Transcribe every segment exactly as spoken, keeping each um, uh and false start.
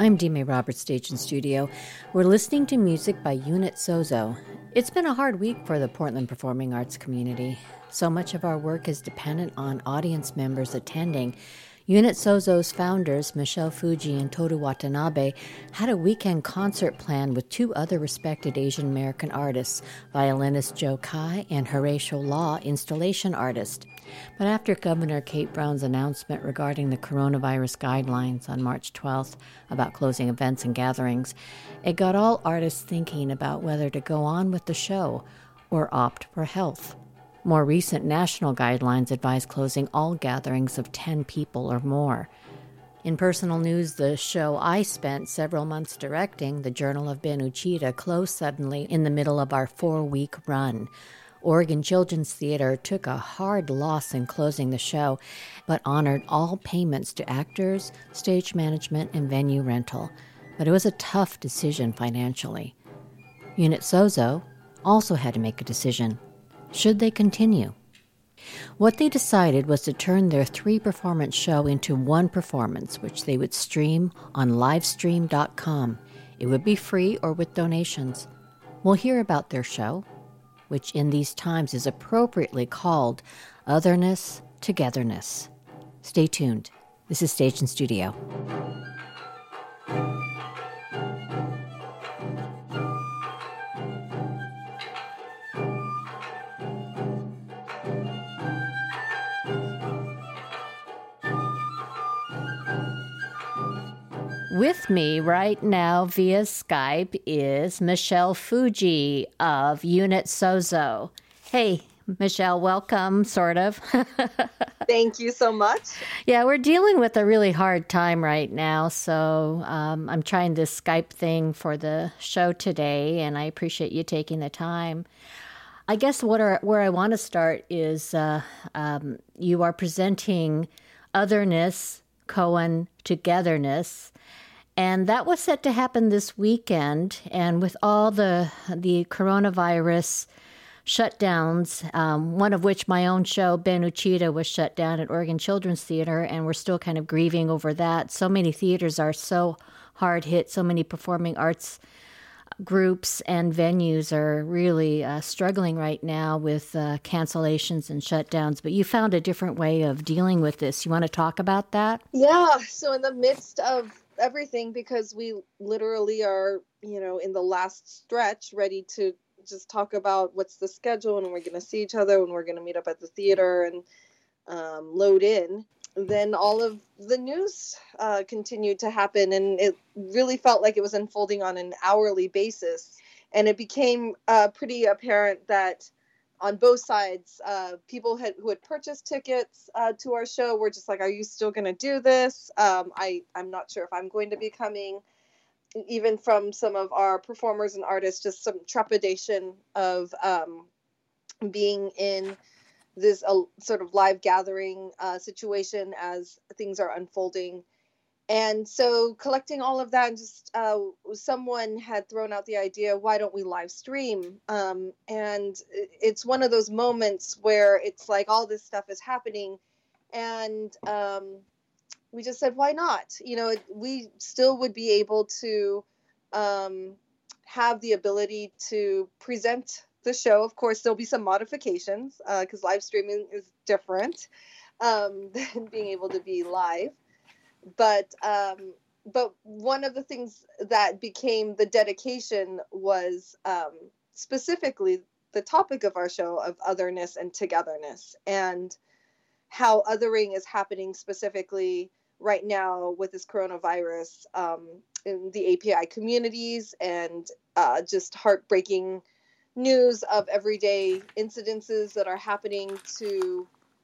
I'm Dime Roberts, Stage and Studio. We're listening to music by Unit Sozo. It's been a hard week for the Portland performing arts community. So much of our work is dependent on audience members attending. Unit Sozo's founders, Michelle Fuji and Toru Watanabe, had a weekend concert planned with two other respected Asian American artists, violinist Joe Kai and Horatio Law, installation artist. But after Governor Kate Brown's announcement regarding the coronavirus guidelines on March twelfth about closing events and gatherings, it got all artists thinking about whether to go on with the show or opt for health. More recent national guidelines advise closing all gatherings of ten people or more. In personal news, the show I spent several months directing, The Journal of Ben Uchida, closed suddenly in the middle of our four-week run. Oregon Children's Theater took a hard loss in closing the show, but honored all payments to actors, stage management, and venue rental. But it was a tough decision financially. Unit Sozo also had to make a decision. Should they continue? What they decided was to turn their three-performance show into one performance, which they would stream on livestream dot com. It would be free or with donations. We'll hear about their show, which in these times is appropriately called Otherness, Togetherness. Stay tuned. This is Stage and Studio. With me right now via Skype is Michelle Fuji of Unit Sozo. Hey, Michelle, welcome, sort of. Thank you so much. Yeah, we're dealing with a really hard time right now, so um, I'm trying this Skype thing for the show today, and I appreciate you taking the time. I guess what are, where I want to start is uh, um, you are presenting Otherness, Cohen, Togetherness. And that was set to happen this weekend. And with all the the coronavirus shutdowns, um, one of which my own show, Ben Uchida, was shut down at Oregon Children's Theater, and we're still kind of grieving over that. So many theaters are so hard hit. So many performing arts groups and venues are really uh, struggling right now with uh, cancellations and shutdowns. But you found a different way of dealing with this. You want to talk about that? Yeah. So in the midst of everything, because we literally are, you know, in the last stretch, ready to just talk about what's the schedule and we're going to see each other when we're going to meet up at the theater and um, load in. Then all of the news uh, continued to happen, and it really felt like it was unfolding on an hourly basis. And it became uh, pretty apparent that on both sides, uh, people had, who had purchased tickets uh, to our show were just like, are you still going to do this? Um, I, I'm not sure if I'm going to be coming. Even from some of our performers and artists, just some trepidation of um, being in this uh, sort of live gathering uh, situation as things are unfolding. And so collecting all of that, and just uh, someone had thrown out the idea, why don't we live stream? Um, and it's one of those moments where it's like all this stuff is happening. And um, we just said, why not? You know, we still would be able to um, have the ability to present the show. Of course, there'll be some modifications because uh, live streaming is different um, than being able to be live. But um, but one of the things that became the dedication was um, specifically the topic of our show of otherness and togetherness, and how othering is happening specifically right now with this coronavirus um, in the A P I communities, and uh, just heartbreaking news of everyday incidences that are happening to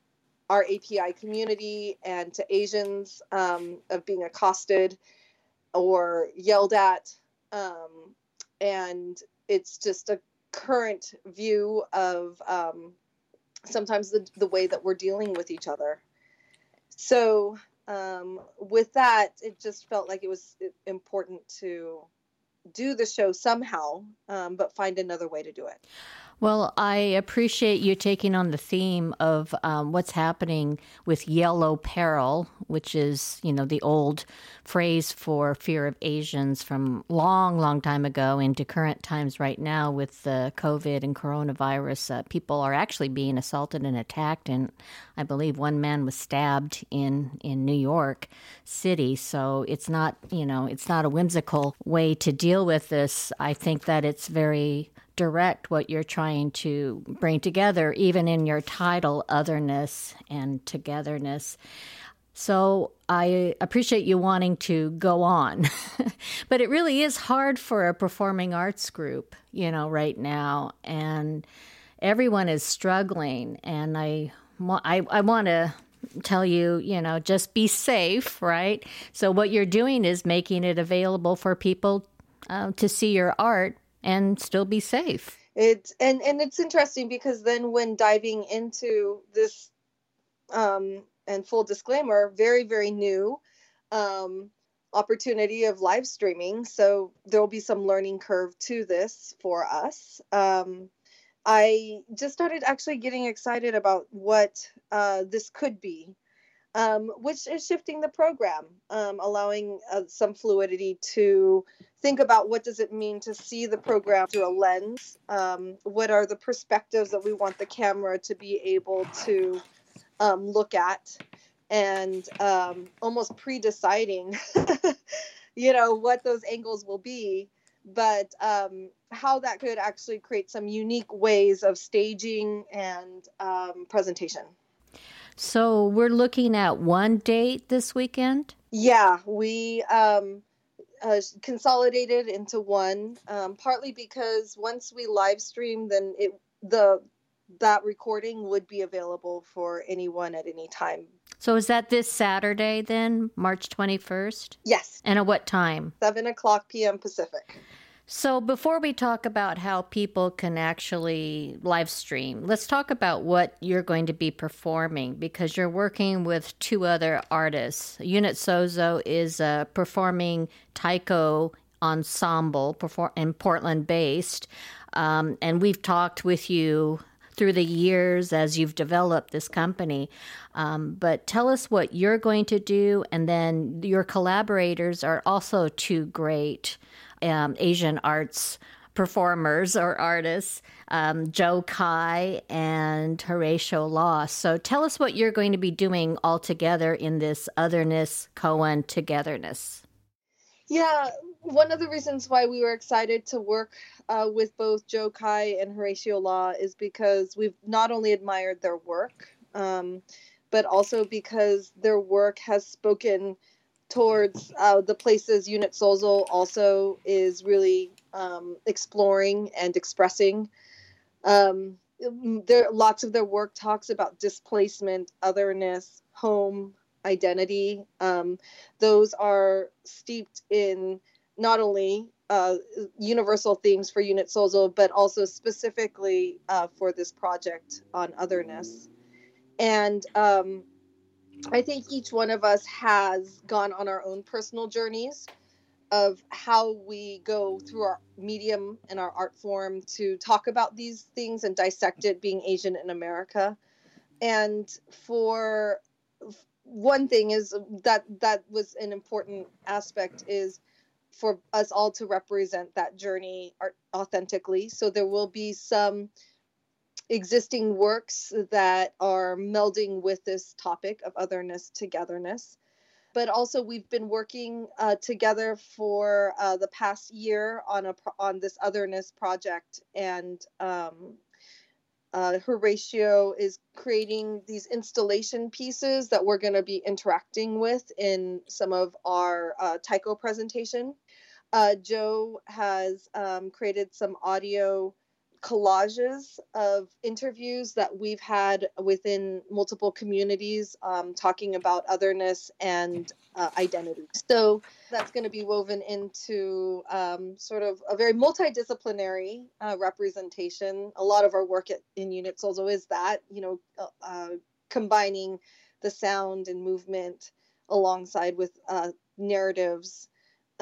our A P I community and to Asians, um, of being accosted or yelled at. Um, and it's just a current view of um, sometimes the, the way that we're dealing with each other. So um, with that, it just felt like it was important to do the show somehow, um, but find another way to do it. Well, I appreciate you taking on the theme of um, what's happening with yellow peril, which is, you know, the old phrase for fear of Asians from long, long time ago into current times right now with the COVID and coronavirus. Uh, people are actually being assaulted and attacked, and I believe one man was stabbed in, in New York City. So it's not, you know, it's not a whimsical way to deal with this. I think that it's very direct what you're trying to bring together, even in your title, Otherness and Togetherness. So I appreciate you wanting to go on, but it really is hard for a performing arts group, you know, right now, and everyone is struggling. And I, I, I want to tell you, you know, just be safe, right? So what you're doing is making it available for people uh, to see your art and still be safe. It's and and it's interesting because then when diving into this, um, and full disclaimer, very very new um, opportunity of live streaming, so there will be some learning curve to this for us. Um, I just started actually getting excited about what uh, this could be. Um, which is shifting the program, um, allowing uh, some fluidity to think about what does it mean to see the program through a lens. Um, what are the perspectives that we want the camera to be able to um, look at, and um, almost pre-deciding, you know, what those angles will be, but um, how that could actually create some unique ways of staging and um, presentation. So we're looking at one date this weekend? Yeah, we um, uh, consolidated into one, um, partly because once we live stream, then it the that recording would be available for anyone at any time. So is that this Saturday then, March twenty-first? Yes. And at what time? seven o'clock p.m. Pacific. So before we talk about how people can actually live stream, let's talk about what you're going to be performing, because you're working with two other artists. Unit Sozo is a performing taiko ensemble, perform- in Portland-based, um, and we've talked with you through the years as you've developed this company. Um, but tell us what you're going to do, and then your collaborators are also two great Um, Asian arts performers or artists, um, Joe Kai and Horatio Law. So tell us what you're going to be doing all together in this Otherness, Koan Togetherness. Yeah, one of the reasons why we were excited to work uh, with both Joe Kai and Horatio Law is because we've not only admired their work, um, but also because their work has spoken towards uh, the places Unit Sozo also is really um, exploring and expressing. Um, there, lots of their work talks about displacement, otherness, home, identity. Um, those are steeped in not only uh, universal themes for Unit Sozo, but also specifically uh, for this project on otherness. And um, I think each one of us has gone on our own personal journeys of how we go through our medium and our art form to talk about these things and dissect it, being Asian in America. And for one thing is that that was an important aspect, is for us all to represent that journey art- authentically. So there will be some existing works that are melding with this topic of otherness, togetherness. But also we've been working uh, together for uh, the past year on a on this otherness project, and um, uh, Horatio is creating these installation pieces that we're going to be interacting with in some of our uh, taiko presentation. Uh, Joe has um, created some audio collages of interviews that we've had within multiple communities, um, talking about otherness and uh, identity. So that's going to be woven into um, sort of a very multidisciplinary uh, representation. A lot of our work at, in Unit Sozo is that, you know, uh, uh, combining the sound and movement alongside with uh, narratives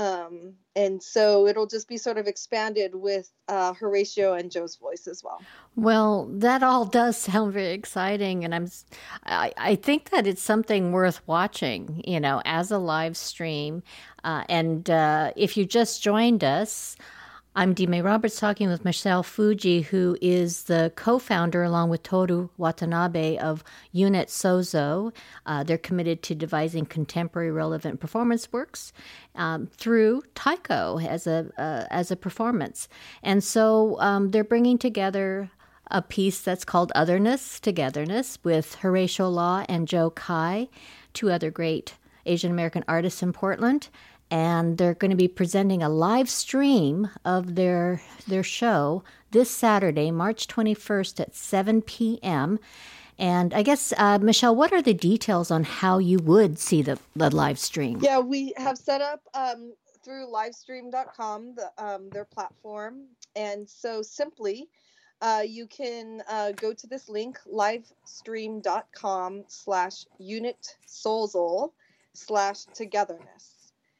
Um, and so it'll just be sort of expanded with uh, Horatio and Joe's voice as well. Well, that all does sound very exciting, and I'm, I, I think that it's something worth watching, you know, as a live stream. Uh, and uh, if you just joined us, I'm Dee May Roberts talking with Michelle Fuji, who is the co-founder, along with Toru Watanabe, of Unit Sozo. Uh, they're committed to devising contemporary relevant performance works um, through taiko as a uh, as a performance. And so um, they're bringing together a piece that's called Otherness, Togetherness, with Horatio Law and Joe Kai, two other great Asian American artists in Portland. And they're going to be presenting a live stream of their their show this Saturday, March twenty-first at seven p.m. And I guess, uh, Michelle, what are the details on how you would see the, the live stream? Yeah, we have set up um, through livestream dot com, the, um, their platform. And so simply, uh, you can uh, go to this link, livestream dot com slash unit soulzol slash togetherness.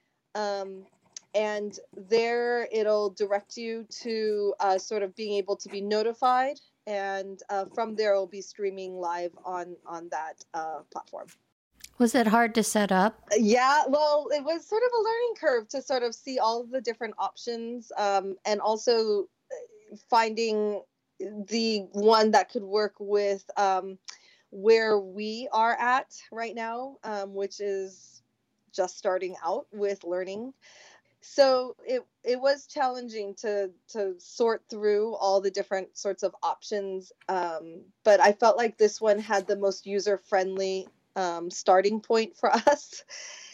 Um, and there it'll direct you to uh, sort of being able to be notified. And uh, from there, it'll be streaming live on, on that uh, platform. Was it hard to set up? Yeah, well, it was sort of a learning curve to sort of see all of the different options um, and also finding the one that could work with um, where we are at right now, um, which is just starting out with learning. So it it was challenging to to sort through all the different sorts of options, um, but I felt like this one had the most user-friendly um, starting point for us.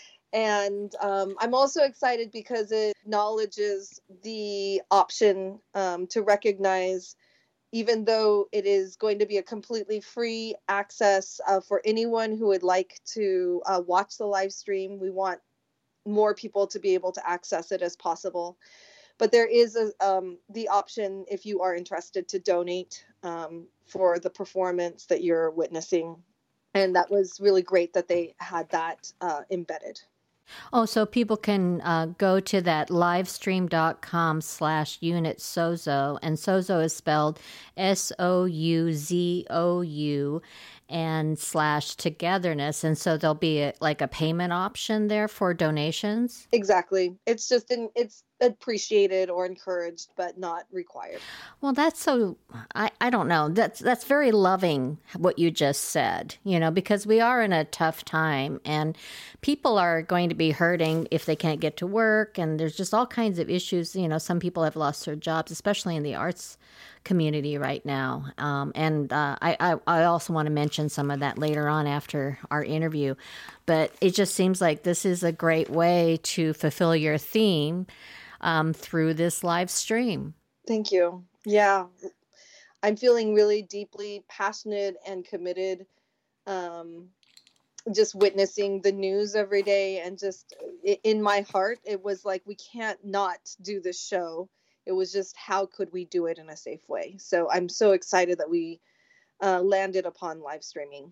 And um, I'm also excited because it acknowledges the option um, to recognize, even though it is going to be a completely free access uh, for anyone who would like to uh, watch the live stream, we want more people to be able to access it as possible. But there is a, um, the option, if you are interested, to donate um, for the performance that you're witnessing. And that was really great that they had that uh, embedded. Oh, so people can uh, go to that livestream dot com slash unit sozo, and sozo is spelled S O U Z O U, and slash togetherness. And so there'll be a, like a payment option there for donations? Exactly. It's just, in, it's appreciated or encouraged, but not required. Well, that's so, I, I don't know. That's, that's very loving what you just said, you know, because we are in a tough time and people are going to be hurting if they can't get to work. And there's just all kinds of issues. You know, some people have lost their jobs, especially in the arts community right now. Um, and uh, I, I, I also want to mention some of that later on after our interview. But it just seems like this is a great way to fulfill your theme um, through this live stream. Thank you. Yeah, I'm feeling really deeply passionate and committed. Um, just witnessing the news every day, and just in my heart, it was like, we can't not do this show. It was just, how could we do it in a safe way? So I'm so excited that we uh, landed upon live streaming.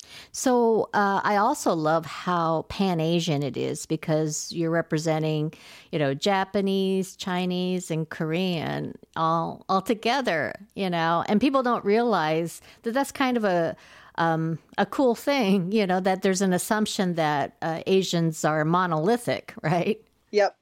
So uh, I also love how Pan-Asian it is, because you're representing, you know, Japanese, Chinese, and Korean all all together, you know, and people don't realize that that's kind of a um, a cool thing, you know, that there's an assumption that uh, Asians are monolithic, right? Yep.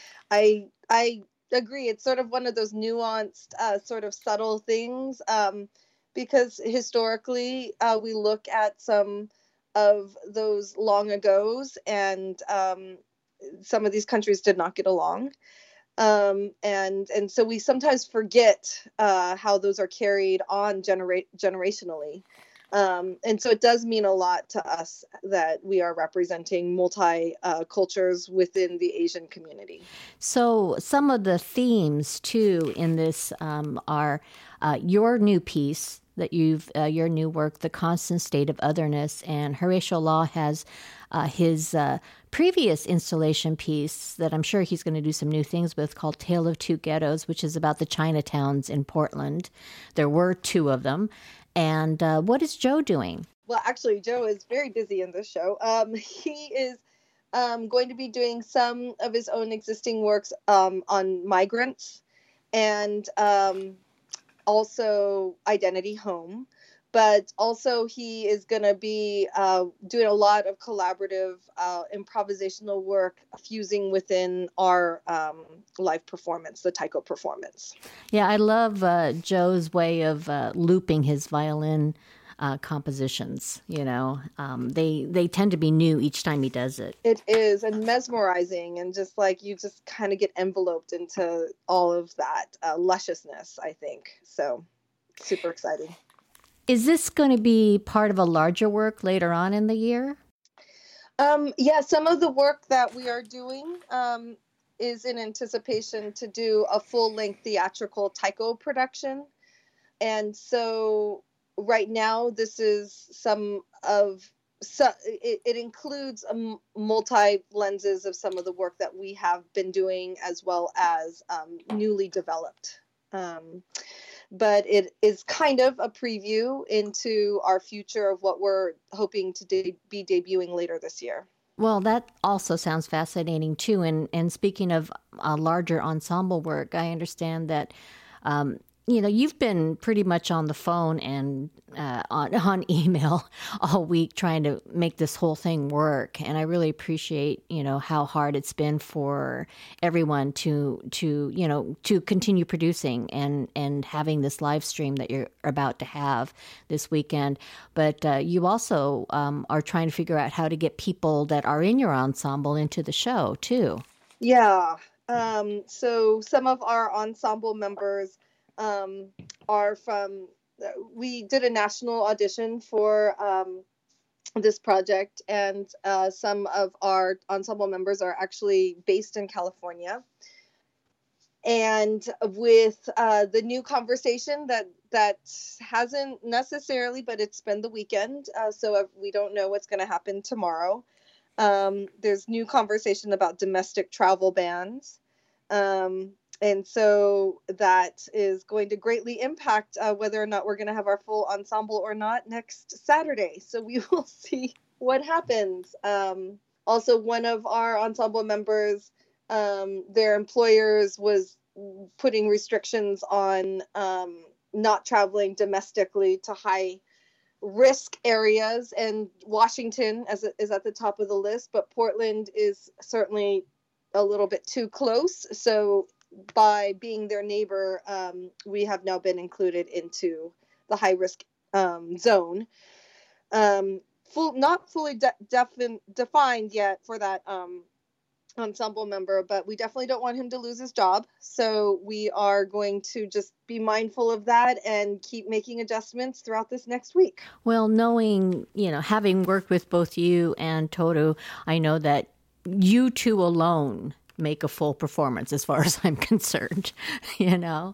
I I agree. It's sort of one of those nuanced, uh, sort of subtle things. Um, Because historically, uh, we look at some of those long agos, and um, some of these countries did not get along. Um, and and so we sometimes forget uh, how those are carried on genera- generationally. Um, and so it does mean a lot to us that we are representing multi uh, cultures within the Asian community. So some of the themes, too, in this um, are uh, your new piece that you've, uh, your new work, The Constant State of Otherness, and Horatio Law has uh, his uh, previous installation piece that I'm sure he's going to do some new things with, called Tale of Two Ghettos, which is about the Chinatowns in Portland. There were two of them. And uh, what is Joe doing? Well, actually, Joe is very busy in this show. Um, he is um, going to be doing some of his own existing works um, on migrants and um, also Identity Home. But also he is going to be uh, doing a lot of collaborative uh, improvisational work fusing within our um, live performance, the taiko performance. Yeah, I love uh, Joe's way of uh, looping his violin uh, compositions. You know, um, they they tend to be new each time he does it. It is, and mesmerizing, and just like you just kind of get enveloped into all of that uh, lusciousness, I think. So super exciting. Is this going to be part of a larger work later on in the year? Um, yeah, some of the work that we are doing um, is in anticipation to do a full-length theatrical taiko production. And so right now, this is some of, so it, it includes a multi lenses of some of the work that we have been doing, as well as um, newly developed. Um, but it is kind of a preview into our future of what we're hoping to de- be debuting later this year. Well, that also sounds fascinating too. And and speaking of uh, larger ensemble work, I understand that um, you know, you've been pretty much on the phone and uh, on, on email all week trying to make this whole thing work. And I really appreciate, you know, how hard it's been for everyone to, to you know, to continue producing and, and having this live stream that you're about to have this weekend. But uh, you also um, are trying to figure out how to get people that are in your ensemble into the show, too. Yeah. Um, so some of our ensemble members Um, are from, we did a national audition for um, this project, and uh, some of our ensemble members are actually based in California. And with uh, the new conversation that that hasn't necessarily, but it's been the weekend, uh, so we don't know what's going to happen tomorrow. Um, there's new conversation about domestic travel bans. Um, And so that is going to greatly impact uh, whether or not we're going to have our full ensemble or not next Saturday. So we will see what happens. Um, also, one of our ensemble members, um, their employers was putting restrictions on um, not traveling domestically to high risk areas. And Washington as is at the top of the list, but Portland is certainly a little bit too close. So by being their neighbor, um, we have now been included into the high risk um, zone. Um, full, not fully de- defin- defined yet for that um, ensemble member, but we definitely don't want him to lose his job. So we are going to just be mindful of that and keep making adjustments throughout this next week. Well, knowing, you know, having worked with both you and Toru, I know that you two alone make a full performance as far as I'm concerned, you know?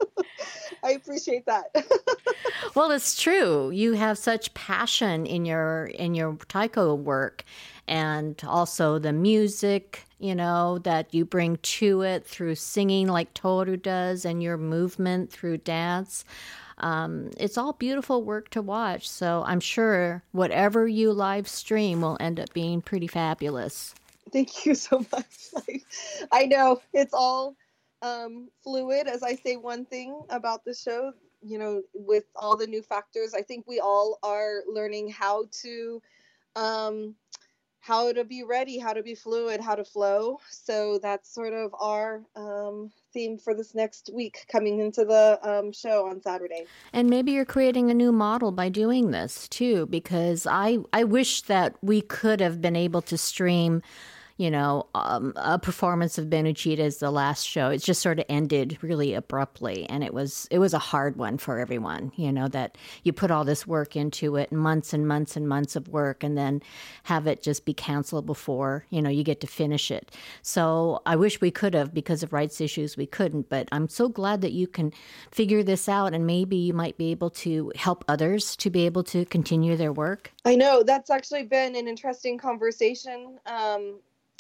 I appreciate that. Well, it's true. You have such passion in your in your taiko work, and also the music, you know, that you bring to it through singing like Toru does, and your movement through dance. Um, it's all beautiful work to watch. So I'm sure whatever you live stream will end up being pretty fabulous. Thank you so much. I, I know it's all um, fluid. As I say one thing about the show, you know, with all the new factors, I think we all are learning how to, um, how to be ready, how to be fluid, how to flow. So that's sort of our um, theme for this next week coming into the um, show on Saturday. And maybe you're creating a new model by doing this too, because I, I wish that we could have been able to stream, you know, um, a performance of Ben Uchida's the last show. It just sort of ended really abruptly, and it was it was a hard one for everyone. You know, that you put all this work into it, months and months and months of work, and then have it just be canceled before, you know, you get to finish it. So I wish we could have, because of rights issues, we couldn't. But I'm so glad that you can figure this out, and maybe you might be able to help others to be able to continue their work. I know that's actually been an interesting conversation. Um,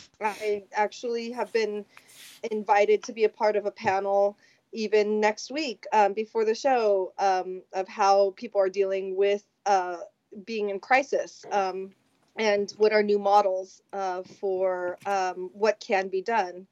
I actually have been invited to be a part of a panel even next week um, before the show um, of how people are dealing with uh, being in crisis. Um, and what are new models uh, for um, what can be done.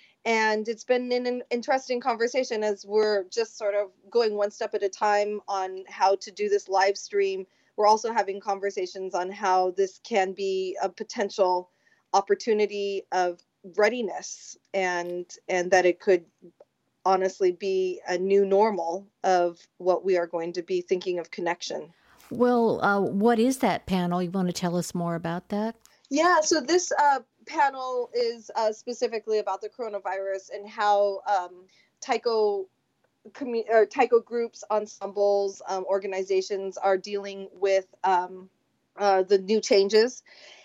And it's been an interesting conversation as we're just sort of going one step at a time on how to do this live stream. We're also having conversations on how this can be a potential opportunity of readiness, and and that it could honestly be a new normal of what we are going to be thinking of connection. Well, uh, what is that panel? You want to tell us more about that? Yeah, so this uh, panel is uh, specifically about the coronavirus and how um, Taiko, commu- or Taiko groups, ensembles, um, organizations are dealing with um, uh, the new changes.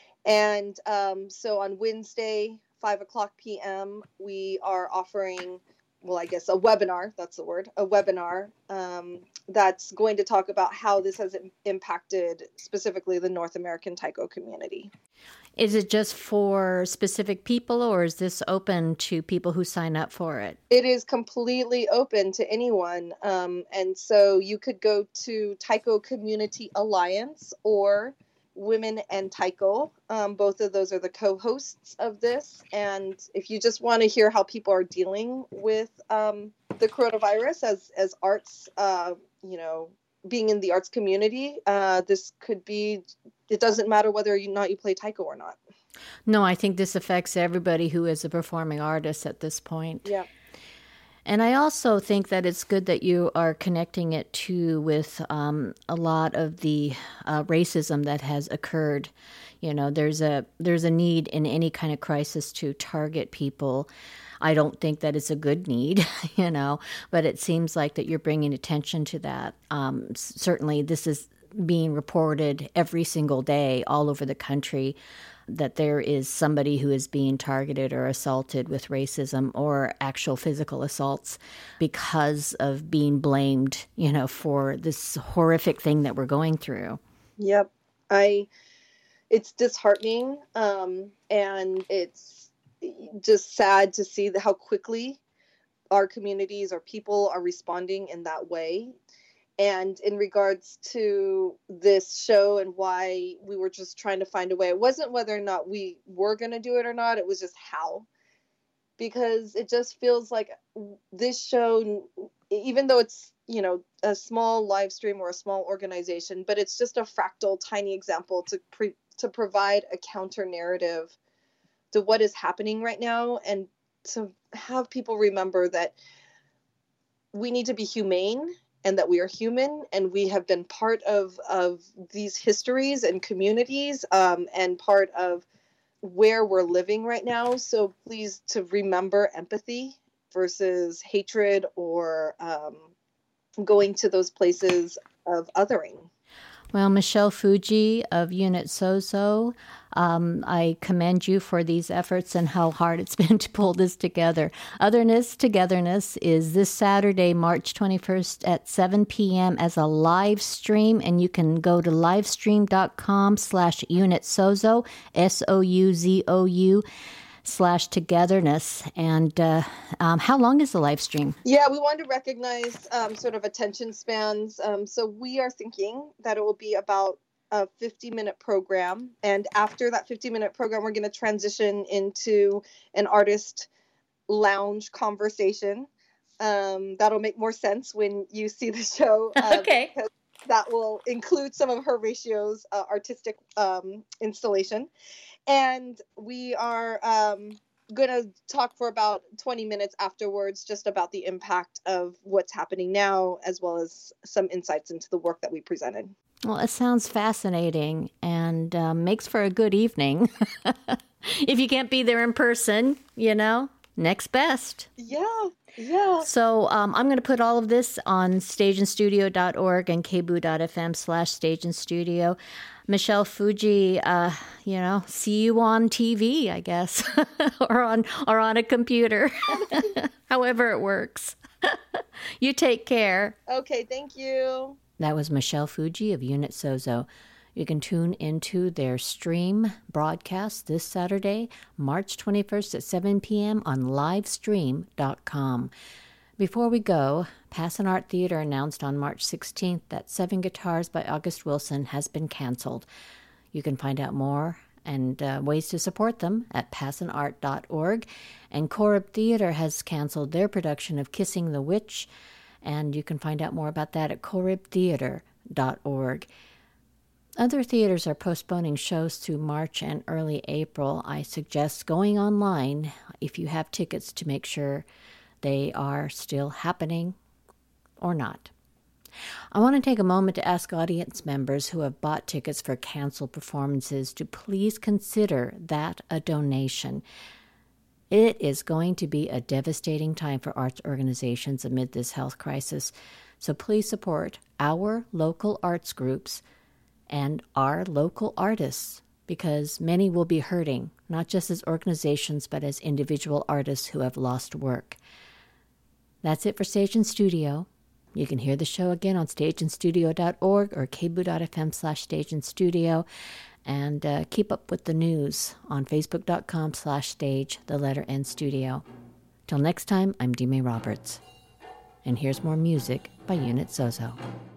And um, so on Wednesday, five o'clock p.m., we are offering, well, I guess a webinar, that's the word, a webinar um, that's going to talk about how this has impacted specifically the North American Taiko community. Is it just for specific people, or is this open to people who sign up for it? It is completely open to anyone. Um, and so you could go to Taiko Community Alliance or Women and Taiko. Um, both of those are the co-hosts of this. And if you just want to hear how people are dealing with um, the coronavirus as, as arts, uh, you know, being in the arts community, uh, this could be, it doesn't matter whether or not you play Taiko or not. No, I think this affects everybody who is a performing artist at this point. Yeah. And I also think that it's good that you are connecting it too with um, a lot of the uh, racism that has occurred. You know, there's a there's a need in any kind of crisis to target people. I don't think that it's a good need, you know, but it seems like that you're bringing attention to that. Um, certainly, this is being reported every single day all over the country, that there is somebody who is being targeted or assaulted with racism or actual physical assaults because of being blamed, you know, for this horrific thing that we're going through. Yep. I, it's disheartening. Um, and it's just sad to see how quickly our communities or people are responding in that way. And in regards to this show and why we were just trying to find a way, it wasn't whether or not we were going to do it or not. It was just how. Because it just feels like this show, even though it's, you know, a small live stream or a small organization, but it's just a fractal, tiny example to pre- to provide a counter narrative to what is happening right now, and to have people remember that we need to be humane, and that we are human, and we have been part of, of these histories and communities, um, and part of where we're living right now. So please, to remember empathy versus hatred or um, going to those places of othering. Well, Michelle Fuji of Unit Sozo, um, I commend you for these efforts and how hard it's been to pull this together. Otherness Togetherness is this Saturday, March twenty-first at seven p.m. as a live stream, and you can go to livestream.com slash Unit Sozo, S O U Z O U, slash togetherness. And uh, um, how long is the live stream? Yeah, we wanted to recognize um, sort of attention spans. Um, so we are thinking that it will be about a fifty minute program. And after that fifty minute program, we're going to transition into an artist lounge conversation. Um, that'll make more sense when you see the show. Uh, okay. Because that will include some of Horatio's uh, artistic um, installation. And we are um, going to talk for about twenty minutes afterwards, just about the impact of what's happening now, as well as some insights into the work that we presented. Well, it sounds fascinating and uh, makes for a good evening. If you can't be there in person, you know, next best. Yeah, yeah. So um, I'm going to put all of this on stage and studio dot org and kboo.fm slash stage and studio. Michelle Fuji, uh, you know, see you on T V, I guess, or on or on a computer, however it works. You take care. Okay, thank you. That was Michelle Fuji of Unit Sozo. You can tune into their stream broadcast this Saturday, March twenty-first at seven p.m. on livestream dot com. Before we go, Passon Art Theater announced on March sixteenth that Seven Guitars by August Wilson has been canceled. You can find out more and uh, ways to support them at passon art dot org. And Corib Theater has canceled their production of Kissing the Witch, and you can find out more about that at corib theater dot org. Other theaters are postponing shows through March and early April. I suggest going online if you have tickets to make sure they are still happening or not. I want to take a moment to ask audience members who have bought tickets for canceled performances to please consider that a donation. It is going to be a devastating time for arts organizations amid this health crisis, so please support our local arts groups and our local artists, because many will be hurting, not just as organizations, but as individual artists who have lost work. That's it for Stage and Studio. You can hear the show again on stage and studio dot org or k b o o dot f m slash stage and studio, and uh, keep up with the news on facebook dot com slash stage, the letter N studio. Till next time, I'm Dime Roberts, and here's more music by Unit Zozo.